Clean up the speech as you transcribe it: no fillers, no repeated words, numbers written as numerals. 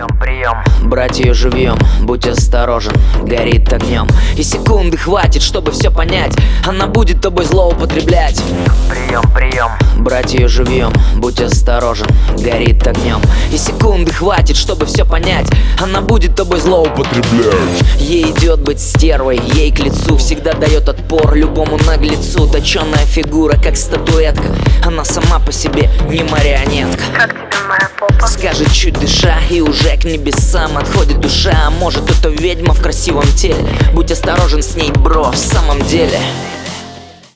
Прием, брать ее живьем, будь осторожен, горит огнем. И секунды хватит, чтобы все понять, она будет тобой злоупотреблять. Прием, брать ее живьем, будь осторожен, горит огнем. И секунды хватит, чтобы все понять, она будет тобой злоупотреблять. Ей идет быть стервой, ей к лицу всегда дает отпор любому наглецу. Точеная фигура, как статуэтка, она сама по себе не марионетка. Как тебе моя попа? Скажет чуть дыша, и уже к небесам отходит душа. А может, это ведьма в красивом теле? Будь осторожен с ней, бро, в самом деле.